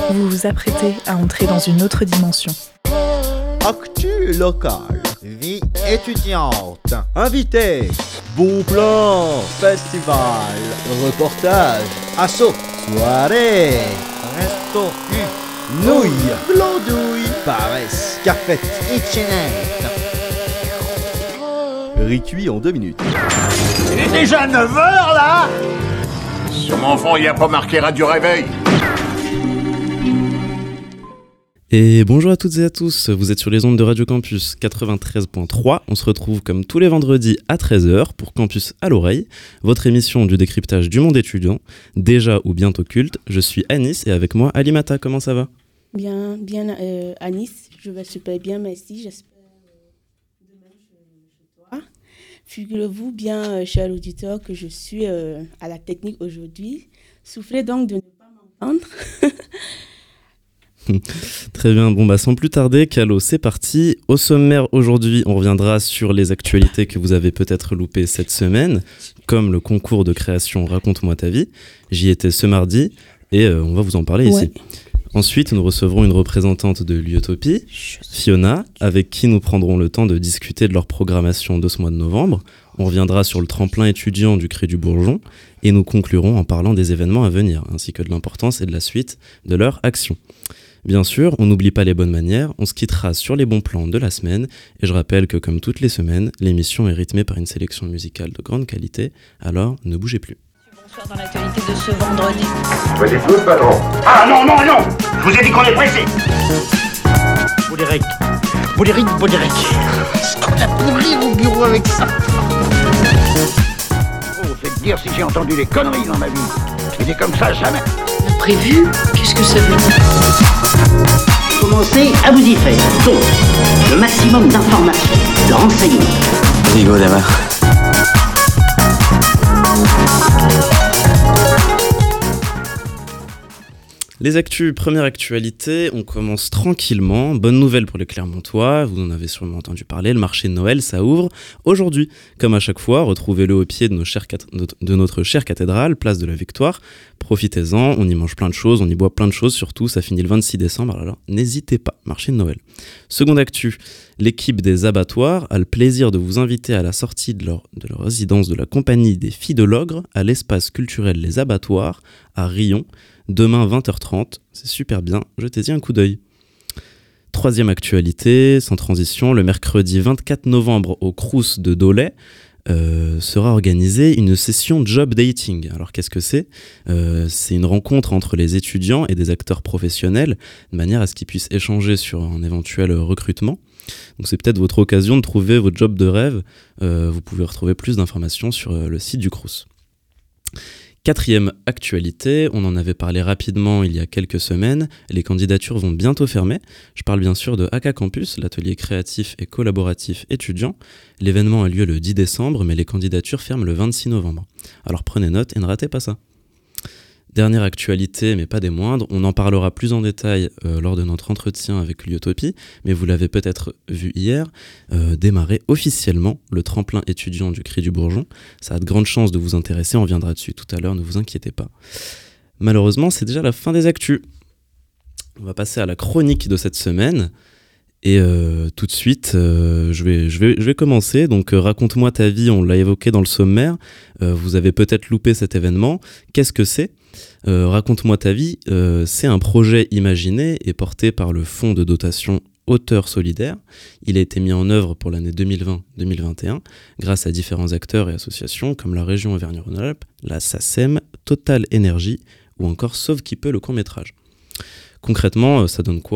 Vous vous apprêtez à entrer dans une autre dimension. Actu locale, vie étudiante, invités, bon plan, festival, reportage, assaut, soirée, resto, nouilles, blandouilles, paresse, cafette, itchinette. Riz cuit en 2 minutes. Il est déjà 9h là. Sur mon fond, il n'y a pas marqué Radio Réveil. Et bonjour à toutes et à tous, vous êtes sur les ondes de Radio Campus 93.3, on se retrouve comme tous les vendredis à 13h pour Campus à l'oreille, votre émission du décryptage du monde étudiant, déjà ou bientôt culte. Je suis Anis et avec moi Alimata, comment ça va ? Bien Anis, je vais super bien, merci, j'espère demain chez toi. Figurez-vous bien, chers auditeurs, que je suis à la technique aujourd'hui, souffrez donc de ne pas m'entendre. Très bien, sans plus tarder, Calo, c'est parti. Au sommaire aujourd'hui, on reviendra sur les actualités que vous avez peut-être loupées cette semaine, comme le concours de création Raconte-moi ta vie. J'y étais ce mardi et on va vous en parler ici. Ensuite, nous recevrons une représentante de l'Utopie, Fiona, avec qui nous prendrons le temps de discuter de leur programmation de ce mois de novembre. On reviendra sur le tremplin étudiant du Cré du Bourgeon et nous conclurons en parlant des événements à venir, ainsi que de l'importance et de la suite de leur action. Bien sûr, on n'oublie pas les bonnes manières, on se quittera sur les bons plans de la semaine, et je rappelle que comme toutes les semaines, l'émission est rythmée par une sélection musicale de grande qualité, alors ne bougez plus. Bonsoir dans l'actualité de ce vendredi. Vous écoutez, patron? Ah non, non, non! Je vous ai dit qu'on est pressé! Boudéric. Est-ce qu'on a pourri au bureau avec ça? Oh, faites dire si j'ai entendu des conneries dans ma vie. Il est comme ça, jamais. Prévu? Qu'est-ce que ça veut dire? Commencez à vous y faire. Donc, le maximum d'informations, de renseignements. Rigo d'Amar. Les actus, première actualité, on commence tranquillement. Bonne nouvelle pour les Clermontois, vous en avez sûrement entendu parler, le marché de Noël, ça ouvre aujourd'hui. Comme à chaque fois, retrouvez-le au pied de notre chère cathédrale, place de la Victoire. Profitez-en, on y mange plein de choses, on y boit plein de choses, surtout ça finit le 26 décembre, alors n'hésitez pas, marché de Noël. Seconde actu, l'équipe des abattoirs a le plaisir de vous inviter à la sortie de leur résidence de la compagnie des Filles de l'Ogre à l'espace culturel Les Abattoirs à Rion. Demain 20h30, c'est super bien, jetez-y un coup d'œil. Troisième actualité, sans transition, le mercredi 24 novembre au Crous de Dolay sera organisée une session job dating. Alors qu'est-ce que c'est ? C'est une rencontre entre les étudiants et des acteurs professionnels, de manière à ce qu'ils puissent échanger sur un éventuel recrutement. Donc c'est peut-être votre occasion de trouver votre job de rêve. Vous pouvez retrouver plus d'informations sur le site du Crous. Quatrième actualité, on en avait parlé rapidement il y a quelques semaines, les candidatures vont bientôt fermer. Je parle bien sûr de AK Campus, l'atelier créatif et collaboratif étudiant. L'événement a lieu le 10 décembre, mais les candidatures ferment le 26 novembre. Alors prenez note et ne ratez pas ça. Dernière actualité, mais pas des moindres, on en parlera plus en détail lors de notre entretien avec l'Utopie, mais vous l'avez peut-être vu hier, démarrer officiellement le tremplin étudiant du Cré du Bourgeon. Ça a de grandes chances de vous intéresser, on viendra dessus tout à l'heure, ne vous inquiétez pas. Malheureusement, c'est déjà la fin des actus. On va passer à la chronique de cette semaine. Et tout de suite, je vais commencer. Donc, raconte-moi ta vie, on l'a évoqué dans le sommaire. Vous avez peut-être loupé cet événement. Qu'est-ce que c'est ? Raconte-moi ta vie, c'est un projet imaginé et porté par le fonds de dotation Auteurs Solidaires. Il a été mis en œuvre pour l'année 2020-2021 grâce à différents acteurs et associations comme la région Auvergne-Rhône-Alpes, la SACEM, Total Énergie ou encore Sauve qui peut le court-métrage. Concrètement, ça donne quoi ?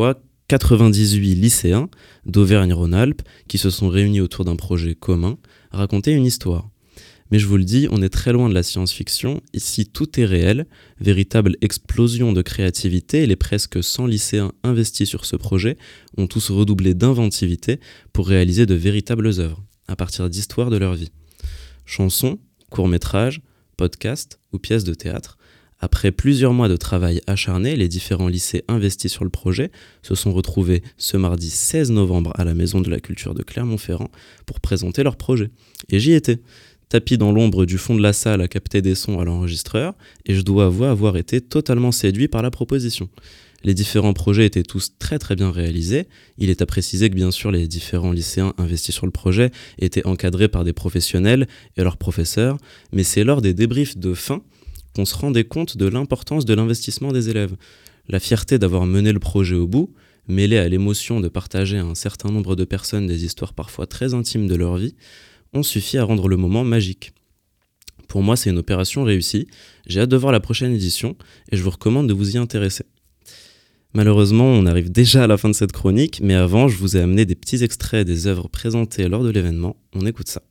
98 lycéens d'Auvergne-Rhône-Alpes qui se sont réunis autour d'un projet commun, raconter une histoire. Mais je vous le dis, on est très loin de la science-fiction, ici tout est réel, véritable explosion de créativité et les presque 100 lycéens investis sur ce projet ont tous redoublé d'inventivité pour réaliser de véritables œuvres, à partir d'histoires de leur vie. Chansons, courts-métrages, podcasts ou pièces de théâtre. Après plusieurs mois de travail acharné, les différents lycées investis sur le projet se sont retrouvés ce mardi 16 novembre à la Maison de la Culture de Clermont-Ferrand pour présenter leur projet. Et j'y étais, tapis dans l'ombre du fond de la salle à capter des sons à l'enregistreur, et je dois avouer avoir été totalement séduit par la proposition. Les différents projets étaient tous très très bien réalisés. Il est à préciser que bien sûr les différents lycéens investis sur le projet étaient encadrés par des professionnels et leurs professeurs, mais c'est lors des débriefs de fin qu'on se rendait compte de l'importance de l'investissement des élèves. La fierté d'avoir mené le projet au bout, mêlée à l'émotion de partager à un certain nombre de personnes des histoires parfois très intimes de leur vie, ont suffi à rendre le moment magique. Pour moi, c'est une opération réussie. J'ai hâte de voir la prochaine édition et je vous recommande de vous y intéresser. Malheureusement, on arrive déjà à la fin de cette chronique, mais avant, je vous ai amené des petits extraits des œuvres présentées lors de l'événement. On écoute ça.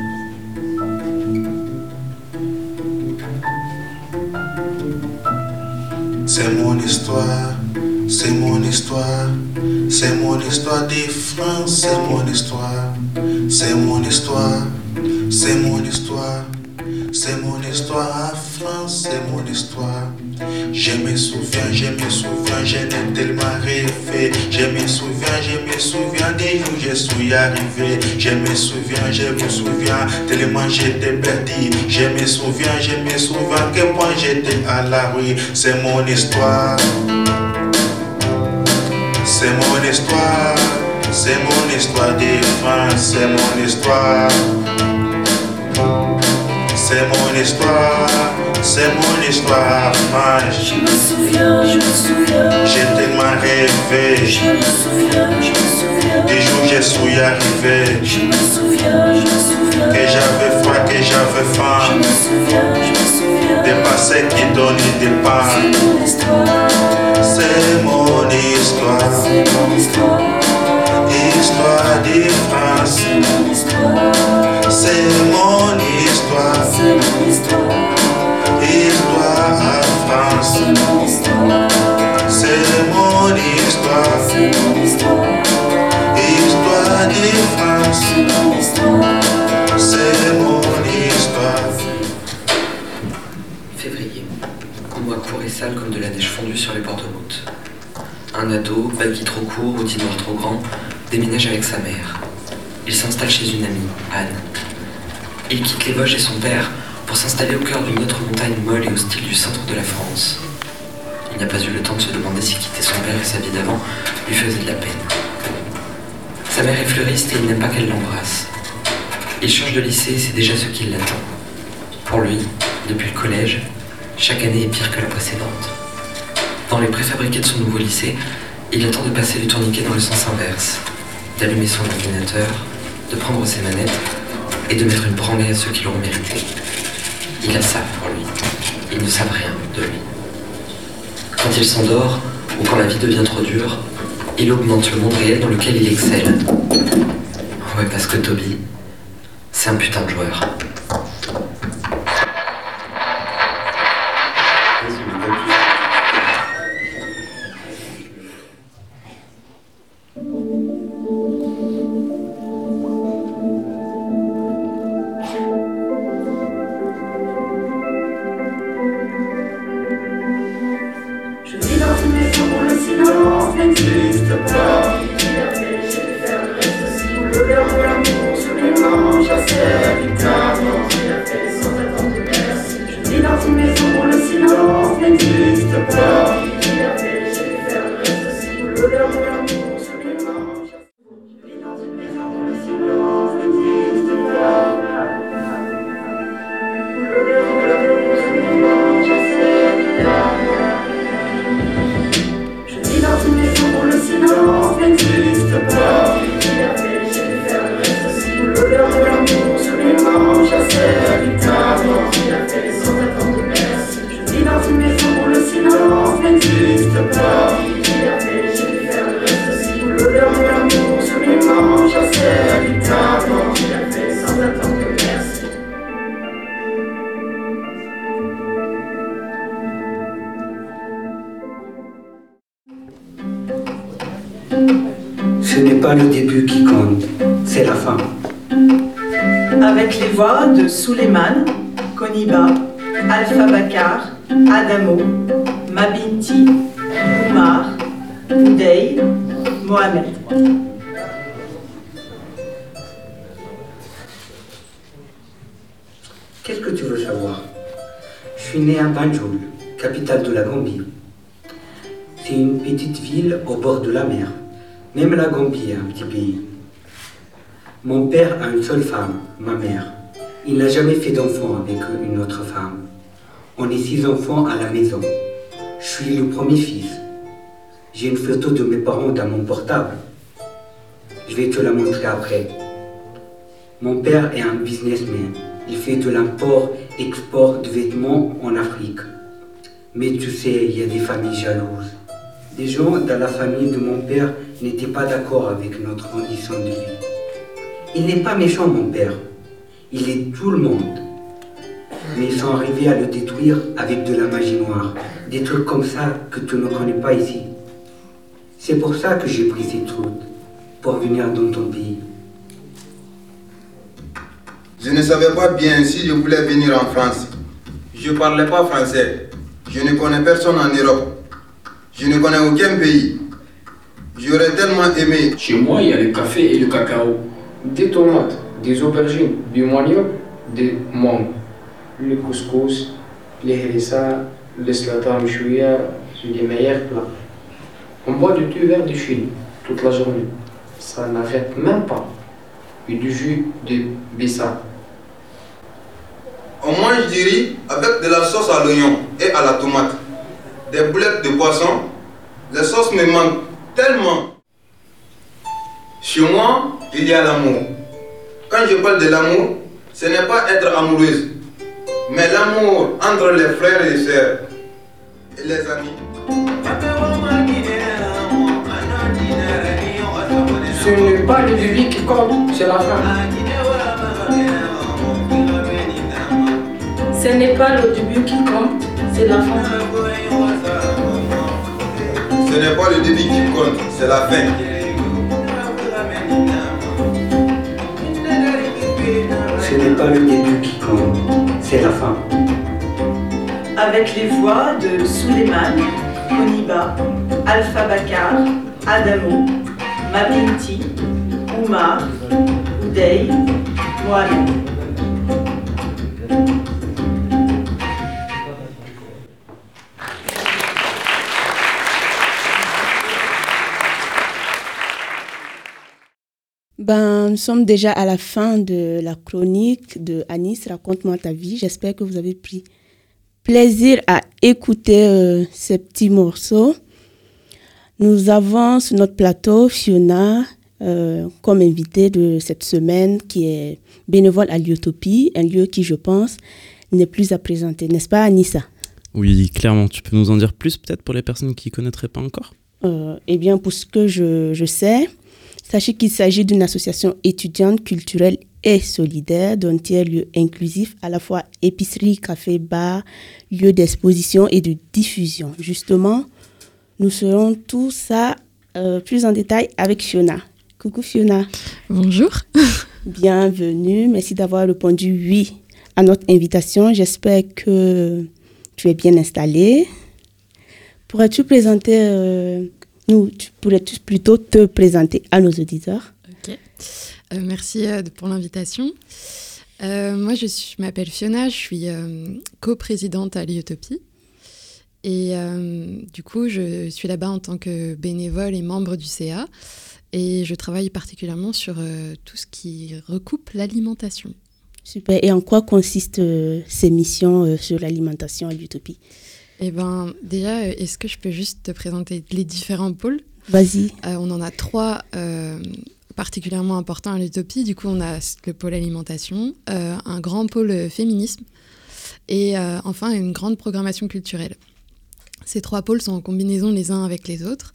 C'est mon histoire, c'est mon histoire, c'est mon histoire de France, c'est mon histoire, c'est mon histoire, c'est mon histoire, c'est mon histoire à France, c'est mon histoire. Je me souviens, j'ai tellement rêvé. Je me souviens des jours où je suis arrivé. Je me souviens, tellement j'étais perdu. Je me souviens que moi j'étais à la rue. C'est mon histoire, c'est mon histoire, c'est mon histoire de France, c'est mon histoire. C'est mon histoire, c'est mon histoire, France. Je me souviens, j'ai tellement rêvé. Je me souviens, des jours où je suis arrivé. Je me souviens, que j'avais froid, que j'avais faim. Je me souviens, des passés qui donnent des pains. C'est mon histoire, c'est mon histoire, c'est mon histoire. Histoire de France, c'est mon histoire, c'est mon histoire, c'est mon histoire. Histoire à France, c'est mon histoire, c'est mon histoire, c'est mon histoire. Histoire de France, c'est mon histoire, c'est mon histoire. Février, un mois court et sale comme de la neige fondue sur les bords de route. Un ado, baggy trop court, outil noir trop grand, déménage avec sa mère. Il s'installe chez une amie, Anne. Il quitte les Vosges et son père pour s'installer au cœur d'une autre montagne molle et hostile du centre de la France. Il n'a pas eu le temps de se demander si quitter son père et sa vie d'avant lui faisait de la peine. Sa mère est fleuriste et il n'aime pas qu'elle l'embrasse. Il change de lycée et c'est déjà ce qui l'attend. Pour lui, depuis le collège, chaque année est pire que la précédente. Dans les préfabriqués de son nouveau lycée, il attend de passer les tourniquets dans le sens inverse, d'allumer son ordinateur, de prendre ses manettes et de mettre une branlée à ceux qui l'auront mérité. Il a ça pour lui. Ils ne savent rien de lui. Quand il s'endort, ou quand la vie devient trop dure, il augmente le monde réel dans lequel il excelle. Ouais, parce que Toby, c'est un putain de joueur. Ce n'est pas le début qui compte, c'est la fin. Avec les voix de Souleymane, Koniba, Alpha Bakar, Adamo, Mabinti, Oumar, Oudey, Mohamed. Qu'est-ce que tu veux savoir? Je suis né à Banjul, capitale de la Gambie. C'est une petite ville au bord de la mer. Même la Gambie est un petit pays. Mon père a une seule femme, ma mère. Il n'a jamais fait d'enfant avec une autre femme. On est 6 enfants à la maison. Je suis le premier fils. J'ai une photo de mes parents dans mon portable. Je vais te la montrer après. Mon père est un businessman. Il fait de l'import-export de vêtements en Afrique. Mais tu sais, il y a des familles jalouses. Les gens dans la famille de mon père n'étaient pas d'accord avec notre condition de vie. Il n'est pas méchant, mon père. Il est tout le monde. Mais ils sont arrivés à le détruire avec de la magie noire. Des trucs comme ça que tu ne connais pas ici. C'est pour ça que j'ai pris cette route, pour venir dans ton pays. Je ne savais pas bien si je voulais venir en France. Je ne parlais pas français. Je ne connais personne en Europe. Je ne connais aucun pays. J'aurais tellement aimé. Chez moi, il y a le café et le cacao. Des tomates, des aubergines, du manioc, des mangues. Le couscous, les hérissas, le slata mchouya, c'est les meilleurs plats. On boit du thé vert de Chine toute la journée. Ça n'arrête même pas. Et du jus de bissap. On mange du riz avec de la sauce à l'oignon et à la tomate. Des boulettes de poisson. Les sauces me manquent tellement. Chez moi, il y a l'amour. Quand je parle de l'amour, ce n'est pas être amoureuse, mais l'amour entre les frères et les sœurs et les amis. Ce n'est pas le début qui compte, c'est la fin. Ce n'est pas le début qui compte, c'est la fin. Ce n'est pas le début qui compte, c'est la fin. Ce n'est pas le début qui compte, c'est la fin. Avec les voix de Souleymane, Koniba, Alpha Bakar, Adamo, Mabinti, Oumar, Oudey, Mohamed. Nous sommes déjà à la fin de la chronique de Anis, Raconte-moi ta vie. J'espère que vous avez pris plaisir à écouter ces petits morceaux. Nous avons sur notre plateau Fiona comme invitée de cette semaine qui est bénévole à l'Utopie, un lieu qui, je pense, n'est plus à présenter. N'est-ce pas, Anissa? Oui, clairement. Tu peux nous en dire plus peut-être pour les personnes qui ne connaîtraient pas encore? Eh bien, pour ce que je sais, sachez qu'il s'agit d'une association étudiante, culturelle et solidaire, d'un tiers-lieu inclusif, à la fois épicerie, café, bar, lieu d'exposition et de diffusion. Justement, nous serons tout ça plus en détail avec Fiona. Coucou Fiona. Bonjour. Bienvenue, merci d'avoir répondu oui à notre invitation. J'espère que tu es bien installée. Pourrais-tu présenter... tu pourrais plutôt te présenter à nos auditeurs. Ok. Merci pour l'invitation. Moi, je m'appelle Fiona, je suis coprésidente à l'Utopie. Et du coup, je suis là-bas en tant que bénévole et membre du CA. Et je travaille particulièrement sur tout ce qui recoupe l'alimentation. Super. Et en quoi consistent ces missions sur l'alimentation à l'Utopie ? Eh bien, déjà, est-ce que je peux juste te présenter les différents pôles ? Vas-y. On en a 3 particulièrement importants à l'Utopie. Du coup, on a le pôle alimentation, un grand pôle féminisme et enfin une grande programmation culturelle. Ces 3 pôles sont en combinaison les uns avec les autres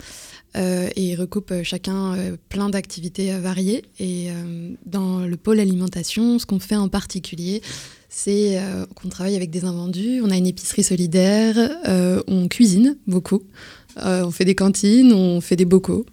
et recoupent chacun plein d'activités variées. Et dans le pôle alimentation, ce qu'on fait en particulier, c'est qu'on travaille avec des invendus, on a une épicerie solidaire, on cuisine beaucoup, on fait des cantines, on fait des bocaux,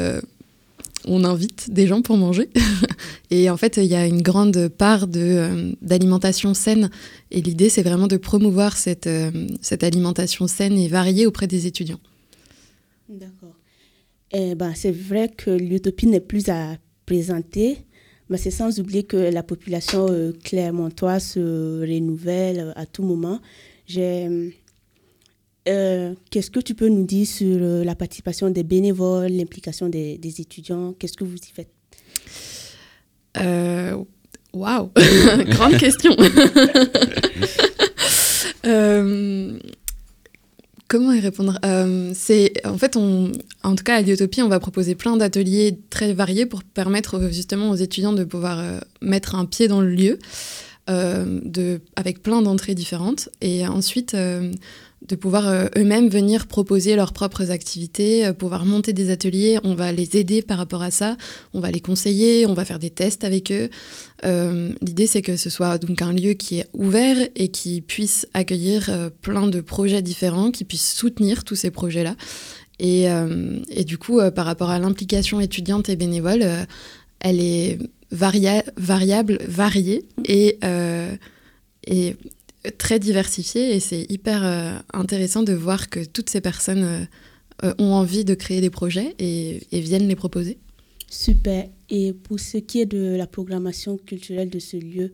on invite des gens pour manger. Et en fait, il y a une grande part d'alimentation saine. Et l'idée, c'est vraiment de promouvoir cette alimentation saine et variée auprès des étudiants. D'accord. C'est vrai que l'Utopie n'est plus à présenter. Mais c'est sans oublier que la population clermontoise se renouvelle à tout moment. qu'est-ce que tu peux nous dire sur la participation des bénévoles, l'implication des étudiants? Qu'est-ce que vous y faites? Waouh, grande question. Comment y répondre? En fait, en tout cas, à l'Utopie, on va proposer plein d'ateliers très variés pour permettre justement aux étudiants de pouvoir mettre un pied dans le lieu, avec plein d'entrées différentes, et ensuite de pouvoir eux-mêmes venir proposer leurs propres activités, pouvoir monter des ateliers. On va les aider par rapport à ça, on va les conseiller, on va faire des tests avec eux. L'idée, c'est que ce soit donc un lieu qui est ouvert et qui puisse accueillir plein de projets différents, qui puisse soutenir tous ces projets-là. Et du coup, par rapport à l'implication étudiante et bénévole, elle est variable, variée et très diversifiée. Et c'est hyper intéressant de voir que toutes ces personnes ont envie de créer des projets et viennent les proposer. Super. Et pour ce qui est de la programmation culturelle de ce lieu,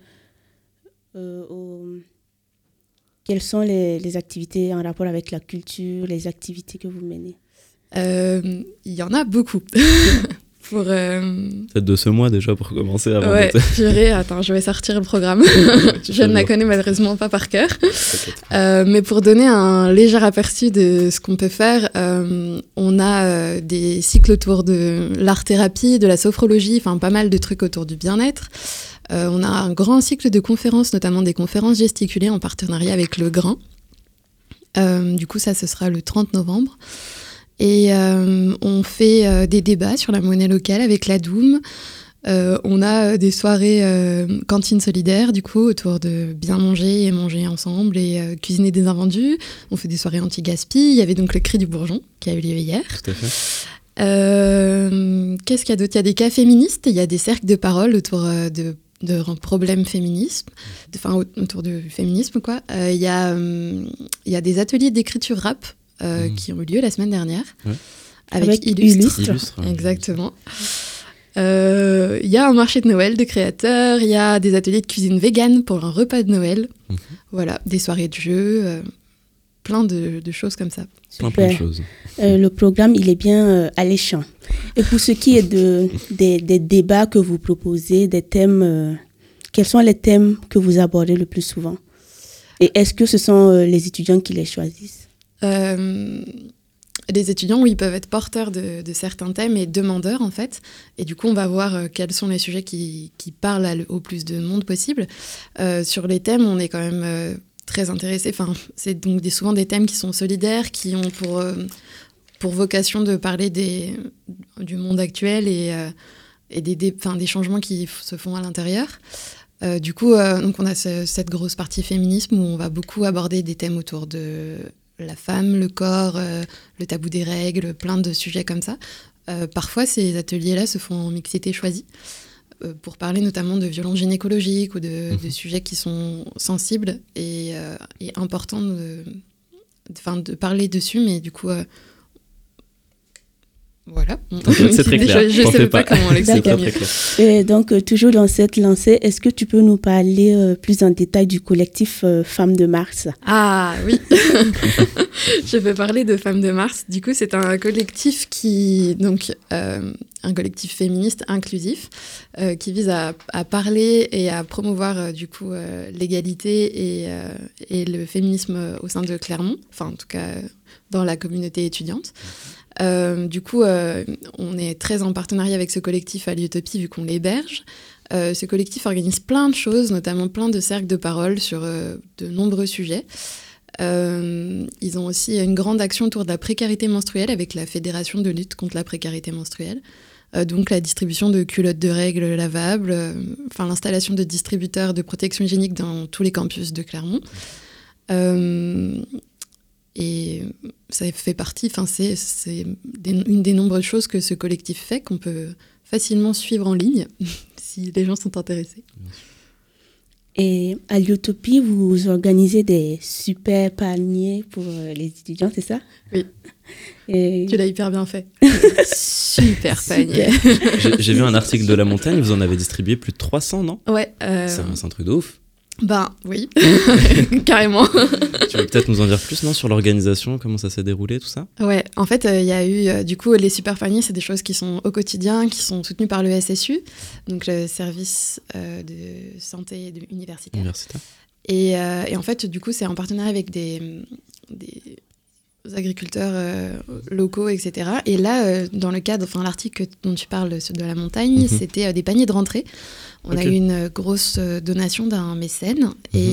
quelles sont les activités en rapport avec la culture, les activités que vous menez? Il y en a beaucoup. Peut-être de ce mois déjà pour commencer avant. Ouais, purée, attends, je vais sortir le programme. Je ne la connais malheureusement pas par cœur. Mais pour donner un léger aperçu de ce qu'on peut faire, on a des cycles autour de l'art-thérapie, de la sophrologie, enfin pas mal de trucs autour du bien-être. On a un grand cycle de conférences, notamment des conférences gesticulées en partenariat avec Le Grain. Du coup, ça, ce sera le 30 novembre. Et on fait des débats sur la monnaie locale avec la Doum. On a des soirées cantine solidaire, du coup, autour de bien manger et manger ensemble et cuisiner des invendus. On fait des soirées anti-gaspi. Il y avait donc le Cri du Bourgeon qui a eu lieu hier. Tout à fait. Qu'est-ce qu'il y a d'autre? Il y a des cas féministes, il y a des cercles de parole autour de problèmes féminisme, autour du féminisme, quoi. Il y a des ateliers d'écriture rap qui ont eu lieu la semaine dernière, avec Illustre. Exactement. Il y a un marché de Noël de créateurs, il y a des ateliers de cuisine végane pour un repas de Noël. Voilà, des soirées de jeux, plein de choses comme ça. Plein de choses. Le programme, il est bien alléchant. Et pour ce qui est des débats que vous proposez, des thèmes, quels sont les thèmes que vous abordez le plus souvent? Et est-ce que ce sont les étudiants qui les choisissent? Les étudiants, oui, peuvent être porteurs de certains thèmes et demandeurs, en fait. Et du coup, on va voir quels sont les sujets qui parlent au plus de monde possible. Sur les thèmes, on est quand même très intéressés. Enfin, c'est donc souvent des thèmes qui sont solidaires, qui ont pour vocation de parler du monde actuel et des changements qui se font à l'intérieur. Du coup, donc on a cette grosse partie féminisme où on va beaucoup aborder des thèmes autour de la femme, le corps, le tabou des règles, plein de sujets comme ça. Parfois, ces ateliers-là se font en mixité choisie pour parler notamment de violences gynécologiques ou de sujets qui sont sensibles et importants de parler dessus, mais du coup... Voilà. C'est très clair. Je ne sais pas comment l'expliquer. Et donc, toujours dans cette lancée, est-ce que tu peux nous parler plus en détail du collectif Femmes de Mars? Ah oui, je vais parler de Femmes de Mars. Du coup, c'est un collectif un collectif féministe inclusif qui vise à parler et à promouvoir l'égalité et le féminisme au sein de Clermont, enfin en tout cas dans la communauté étudiante. Du coup, on est très en partenariat avec ce collectif à l'Utopie vu qu'on l'héberge. Ce collectif organise plein de choses, notamment plein de cercles de parole sur de nombreux sujets. Ils ont aussi une grande action autour de la précarité menstruelle avec la Fédération de lutte contre la précarité menstruelle. Donc la distribution de culottes de règles lavables, l'installation de distributeurs de protection hygiénique dans tous les campus de Clermont. Et ça fait partie, c'est une des nombreuses choses que ce collectif fait, qu'on peut facilement suivre en ligne, si les gens sont intéressés. Et à l'Utopie, vous organisez des super paniers pour les étudiants, c'est ça? Oui. Et... Tu l'as hyper bien fait. Super panier. J'ai vu un article de La Montagne, vous en avez distribué plus de 300, non? Ouais. C'est un truc de ouf. Ben oui, carrément. Tu veux peut-être nous en dire plus, non, sur l'organisation, comment ça s'est déroulé, tout ça ? Ouais, en fait, il y a eu, du coup, les super paniers, c'est des choses qui sont au quotidien, qui sont soutenues par le SSU, donc le service de santé universitaire. Et en fait, du coup, c'est en partenariat avec des agriculteurs locaux, etc. Et là, dans le cadre, l'article dont tu parles de la montagne, c'était des paniers de rentrée. On a eu une grosse donation d'un mécène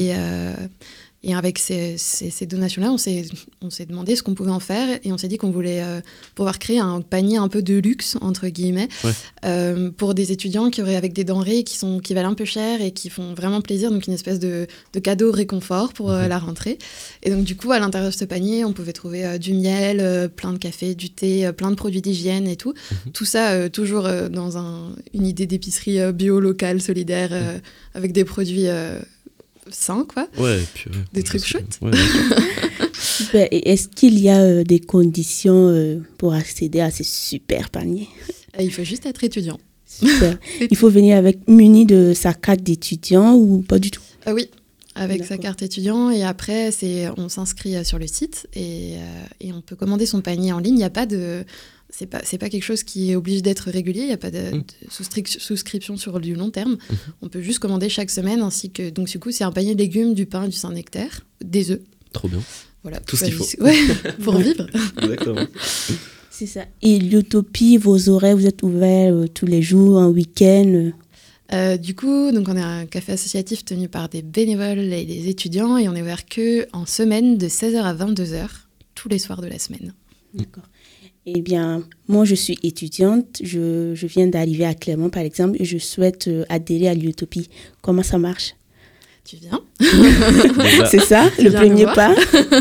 et avec ces donations-là, on s'est demandé ce qu'on pouvait en faire et on s'est dit qu'on voulait pouvoir créer un panier un peu de luxe, entre guillemets, pour des étudiants avec des denrées qui valent un peu cher et qui font vraiment plaisir, donc une espèce de cadeau réconfort pour la rentrée. Et donc du coup, à l'intérieur de ce panier, on pouvait trouver du miel, plein de café, du thé, plein de produits d'hygiène et tout. Tout ça toujours dans une idée d'épicerie bio, locale, solidaire, avec des produits... sains, quoi. Ouais, et puis, des trucs chouettes. Ouais, super. Et est-ce qu'il y a des conditions pour accéder à ces super paniers ? Il faut juste être étudiant. Super. Il faut venir muni de sa carte d'étudiant ou pas du tout ? Oui, avec sa carte étudiant. Et après, on s'inscrit sur le site et on peut commander son panier en ligne. Il n'y a pas de... C'est pas quelque chose qui oblige d'être régulier, il n'y a pas de souscription sur du long terme. On peut juste commander chaque semaine, ainsi que... Donc du coup, c'est un panier de légumes, du pain, du Saint-Nectaire, des œufs. Trop bien. Voilà, tout ce qu'il faut. Ouais, pour vivre. Exactement. C'est ça. Et l'Utopie, vos horaires, vous êtes ouverts tous les jours, en week-end Du coup, donc on est un café associatif tenu par des bénévoles et des étudiants, et on est ouvert qu'en semaine de 16h à 22h, tous les soirs de la semaine. D'accord. Eh bien, moi, je suis étudiante. Je viens d'arriver à Clermont, par exemple, et je souhaite adhérer à l'Utopie. Comment ça marche ? Tu viens. C'est ça, le premier pas.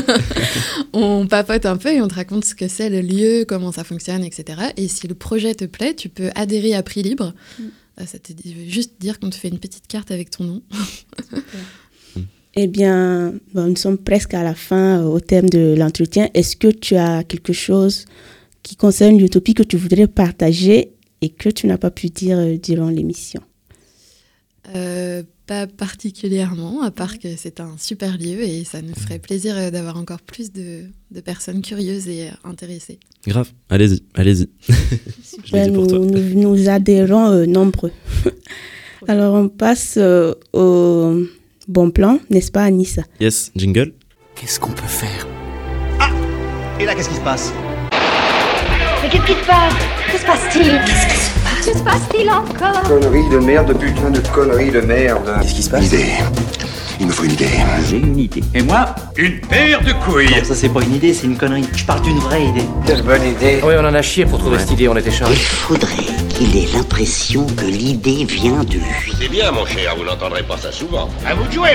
On papote un peu et on te raconte ce que c'est le lieu, comment ça fonctionne, etc. Et si le projet te plaît, tu peux adhérer à prix libre. Ça te veut juste dire qu'on te fait une petite carte avec ton nom. Eh bien, nous sommes presque à la fin, au terme de l'entretien. Est-ce que tu as quelque chose qui concerne l'Utopie que tu voudrais partager et que tu n'as pas pu dire durant l'émission ? Pas particulièrement, à part que c'est un super lieu et ça nous ferait plaisir d'avoir encore plus de personnes curieuses et intéressées. Grave, allez-y. Je l'ai dit pour toi. Nous adhérons nombreux. Alors on passe au bon plan, n'est-ce pas Anis ? Yes, jingle. Qu'est-ce qu'on peut faire ? Ah ! Et là, qu'est-ce qui se passe ? Mais qu'est-ce qui se passe ? Que se passe-t-il ? Que se passe-t-il encore ? Conneries de merde, putain de conneries de merde. Qu'est-ce qui se passe ? Une idée. Il me faut une idée. J'ai une idée. Et moi ? Une paire de couilles. Non, ça c'est pas une idée, c'est une connerie. Je parle d'une vraie idée. Quelle bonne idée. Oui, on en a chié pour trouver cette idée, on était chargés. Il faudrait qu'il ait l'impression que l'idée vient de lui. C'est bien, mon cher, vous n'entendrez pas ça souvent. À vous de jouer.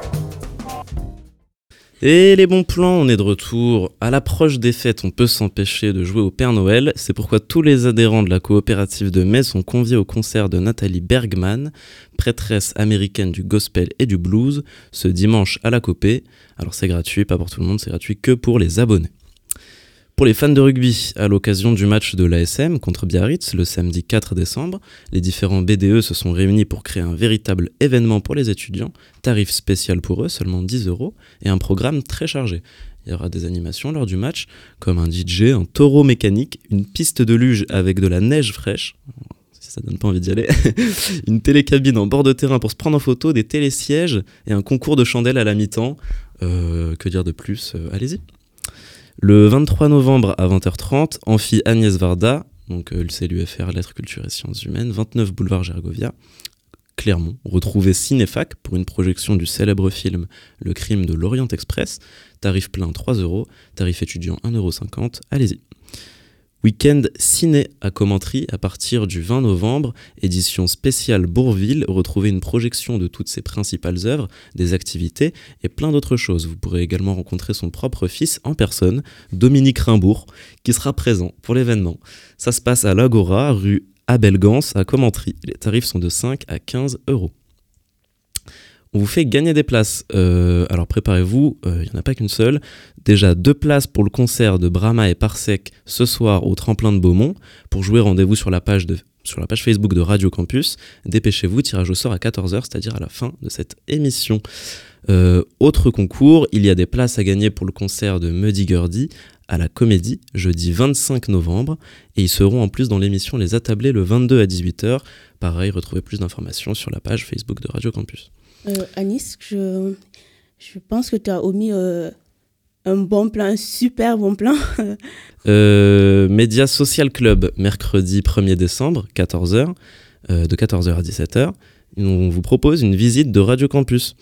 Et les bons plans, on est de retour. À l'approche des fêtes, on peut s'empêcher de jouer au Père Noël. C'est pourquoi tous les adhérents de la coopérative de Metz sont conviés au concert de Nathalie Bergman, prêtresse américaine du gospel et du blues, ce dimanche à la Copée. Alors c'est gratuit, pas pour tout le monde, c'est gratuit que pour les abonnés. Pour les fans de rugby, à l'occasion du match de l'ASM contre Biarritz le samedi 4 décembre, les différents BDE se sont réunis pour créer un véritable événement pour les étudiants, tarif spécial pour eux, seulement 10 €, et un programme très chargé. Il y aura des animations lors du match, comme un DJ, un taureau mécanique, une piste de luge avec de la neige fraîche, si ça donne pas envie d'y aller, une télécabine en bord de terrain pour se prendre en photo, des télésièges et un concours de chandelles à la mi-temps. Que dire de plus ? Allez-y. Le 23 novembre à 20h30, amphi Agnès Varda, donc c'est l'UFR Lettres, Culture et Sciences Humaines, 29 boulevard Gergovia, Clermont. Retrouvez Cinéfac pour une projection du célèbre film Le crime de l'Orient Express, tarif plein 3 €, tarif étudiant 1,50 €, allez-y. Week-end ciné à Commentry à partir du 20 novembre, édition spéciale Bourville, retrouvez une projection de toutes ses principales œuvres, des activités et plein d'autres choses. Vous pourrez également rencontrer son propre fils en personne, Dominique Rimbourg, qui sera présent pour l'événement. Ça se passe à l'Agora, rue Abel-Gans à Commentry. Les tarifs sont de 5 à 15 €. On vous fait gagner des places, alors préparez-vous, il n'y en a pas qu'une seule. Déjà 2 places pour le concert de Brahma et Parsec ce soir au Tremplin de Beaumont. Pour jouer, rendez-vous sur la page de sur la page Facebook de Radio Campus. Dépêchez-vous, tirage au sort à 14h, c'est-à-dire à la fin de cette émission. Autre concours, il y a des places à gagner pour le concert de Muddy Gurdy à la Comédie, jeudi 25 novembre, et ils seront en plus dans l'émission Les Attablés le 22 à 18h. Pareil, retrouvez plus d'informations sur la page Facebook de Radio Campus. Anis, je pense que tu as omis un bon plan, un super bon plan. Média Social Club, mercredi 1er décembre, 14h, de 14h à 17h. On vous propose une visite de Radio Campus.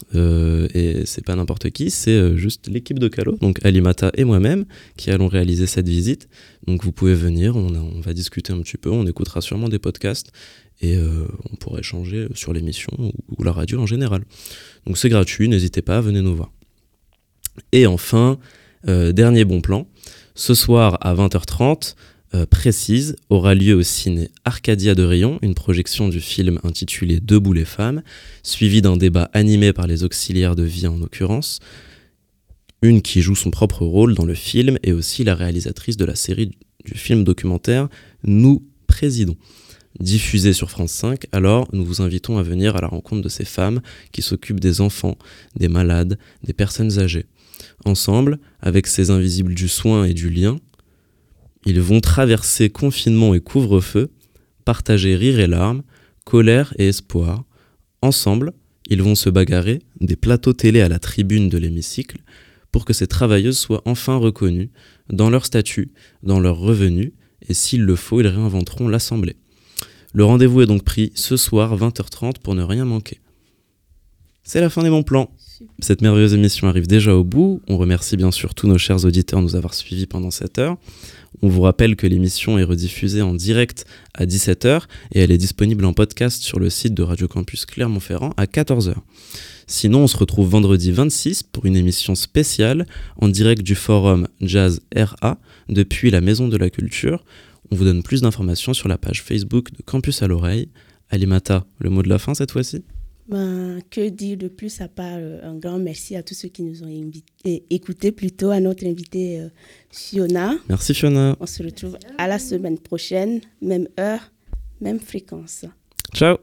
Et c'est pas n'importe qui, c'est juste l'équipe de Calo, donc Alimata et moi-même, qui allons réaliser cette visite. Donc vous pouvez venir, on va discuter un petit peu, on écoutera sûrement des podcasts et on pourra échanger sur l'émission ou la radio en général. Donc c'est gratuit, n'hésitez pas, venez nous voir. Et enfin, dernier bon plan, ce soir à 20h30, précise, aura lieu au ciné Arcadia de Rion, une projection du film intitulé Debout les femmes, suivie d'un débat animé par les auxiliaires de vie en l'occurrence, une qui joue son propre rôle dans le film et aussi la réalisatrice de la série du film documentaire Nous présidons, diffusée sur France 5. Alors nous vous invitons à venir à la rencontre de ces femmes qui s'occupent des enfants, des malades, des personnes âgées. Ensemble, avec ces invisibles du soin et du lien, ils vont traverser confinement et couvre-feu, partager rire et larmes, colère et espoir. Ensemble, ils vont se bagarrer des plateaux télé à la tribune de l'hémicycle pour que ces travailleuses soient enfin reconnues dans leur statut, dans leurs revenus, et s'il le faut, ils réinventeront l'Assemblée. Le rendez-vous est donc pris ce soir 20h30 pour ne rien manquer. C'est la fin des bons plans. Cette merveilleuse émission arrive déjà au bout. On remercie bien sûr tous nos chers auditeurs de nous avoir suivis pendant cette heure. On vous rappelle que l'émission est rediffusée en direct à 17h et elle est disponible en podcast sur le site de Radio Campus Clermont-Ferrand à 14h. Sinon, on se retrouve vendredi 26 pour une émission spéciale en direct du forum Jazz RA depuis la Maison de la Culture. On vous donne plus d'informations sur la page Facebook de Campus à l'oreille. Alimata, le mot de la fin cette fois-ci ? Que dire de plus à part un grand merci à tous ceux qui nous ont écoutés, plutôt à notre invitée Fiona. Merci Fiona. On se retrouve à la semaine prochaine, même heure, même fréquence. Ciao.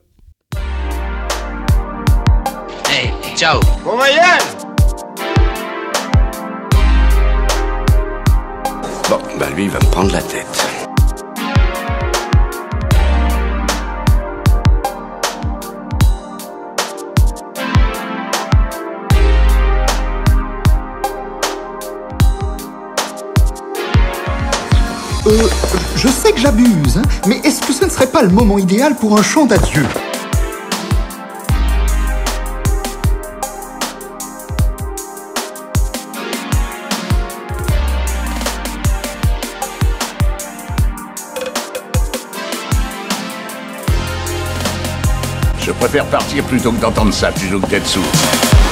Hey, ciao. Bon voyage. Bon, bah lui, il va me prendre la tête. Je sais que j'abuse, hein, mais est-ce que ce ne serait pas le moment idéal pour un chant d'adieu ? Je préfère partir plutôt que d'entendre ça, plutôt que d'être sourd.